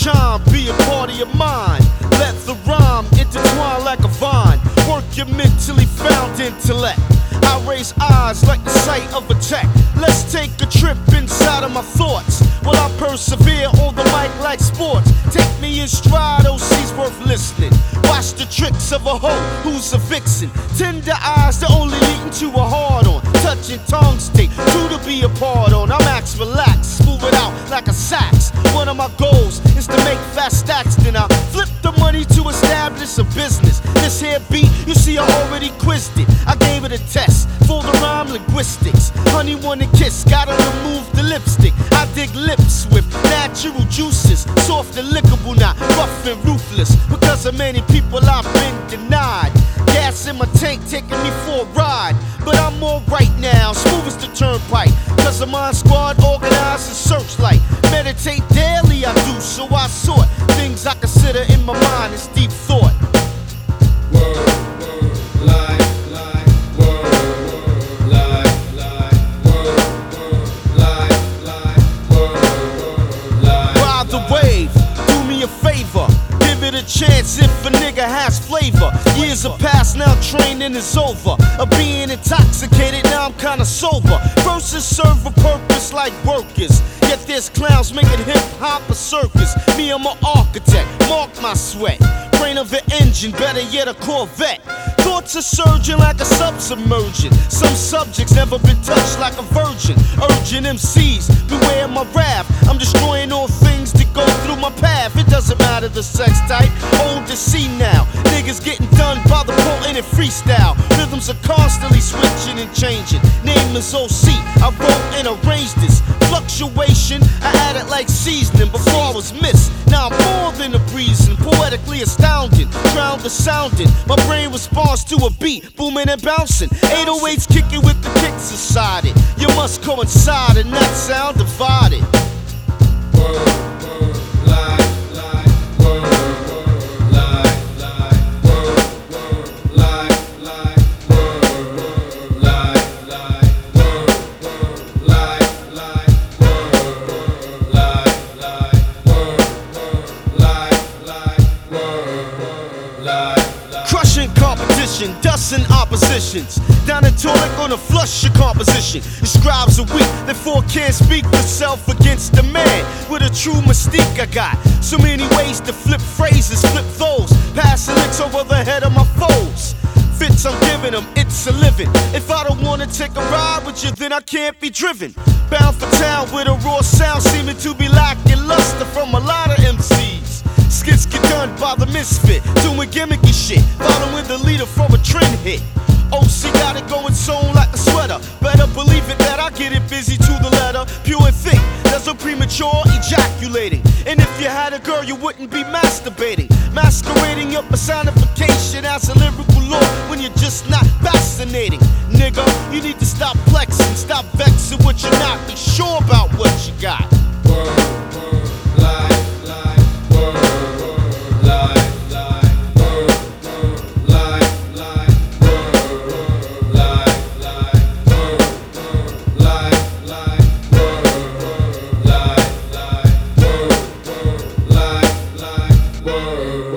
chime, be a part of your mind. Let the rhyme intertwine like a vine. Work your mentally found intellect. I raise eyes like the sight of a tech. Let's take a trip inside of my thoughts while I persevere on the mic like sports. Take me in stride, OC's worth listening. Watch the tricks of a hoe who's a vixen. Tender eyes that only leading to a hard on. Touching tongues take two to be a part on. I'm ax relax, smooth it out like a sax. One of my goals is to make fast stacks. Then I flip the money to establish a business. This here beat, you see I already quizzed it. I gave it a test for the rhyme linguistics. Honey wanna kiss, gotta remove the lipstick. I dig lips with natural juices, soft and lickable, not rough and ruthless. Because of many people I've been denied. Gas in my tank taking me for a ride. But I'm alright now, smooth as the turnpike. Cause of my squad organized and searchlight. Meditate daily I do, so I sort things I consider in my mind as deep thought. A chance if a nigga has flavor. Years have passed, now training is over. Of being intoxicated, now I'm kinda sober. Verses serve a purpose like workers. Yet there's clowns making hip hop a circus. Me, I'm an architect, mark my sweat. Brain of an engine, better yet a Corvette. Thoughts are surging like a submerging. Some subjects never been touched like a virgin. Urging MCs, beware my rap. I'm destroying all things that go through my path. It doesn't matter the sex type, old to see now. Niggas getting done by the potent and freestyle. Rhythms are constantly switching and changing. Name is OC, I wrote and arranged this. Fluctuation, I added like seasoning before I was missed. Now I'm more than a breezing, poetically astounding. Drowned the sounding, my brain responds to a beat, booming and bouncing. 808s kicking with the kicks inside it. You must coincide and not sound divided. Crushing competition, dusting oppositions. Down the toilet gonna flush your composition. Your scribes are weak, therefore can't speak for self against the man. With a true mystique I got so many ways to flip phrases, flip those. Passing licks over the head of my foes. Fits I'm giving them, it's a living. If I don't wanna take a ride with you, then I can't be driven. Bound for town with a raw sound, seeming to be lacking luster from a lot of MCs. Skits get done by the misfit, doing gimmicky shit, following the leader from a trend hit. OC got it going sewn like a sweater. Better believe it that I get it busy to the letter. Pure and thick, there's no premature ejaculating. And if you had a girl, you wouldn't be masturbating. Masquerading your personification as a lyrical lord when you're just not fascinating. Nigga, you need to stop flexing, stop vexing what you're not. Be sure about what you got. Word.